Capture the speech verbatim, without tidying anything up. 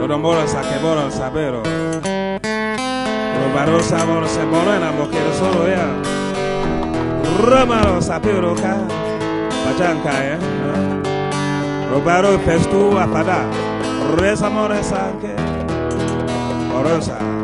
Rodomoro sakeboro sabero. Robaro saboro seboro na mokero solo ya. Romaro sapero ka. Pachanka ya. Robaro festu apada. Resa more sanke. Orosa.